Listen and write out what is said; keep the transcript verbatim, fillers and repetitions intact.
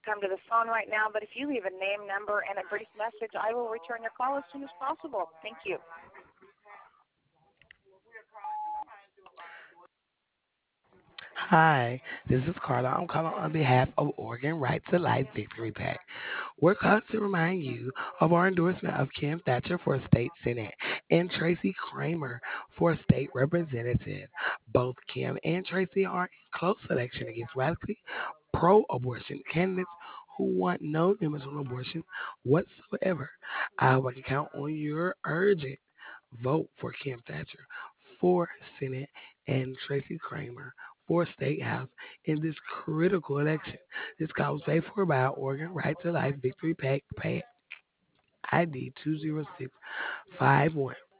come to the phone right now, but if you leave a name, number, and a brief message, I will return your call as soon as possible. Thank you. Hi, this is Carla. I'm calling on behalf of Oregon Right to Life Victory Pack. We're calling to remind you of our endorsement of Kim Thatcher for State Senate and Tracy Kramer for State Representative. Both Kim and Tracy are in close election against radically pro-abortion candidates who want no limits on abortion whatsoever. I hope I can count on your urgent vote for Kim Thatcher for Senate and Tracy Kramer for State House in this critical election. This call was paid for by Oregon Right to Life Victory Pack, Pack I D two zero six five one.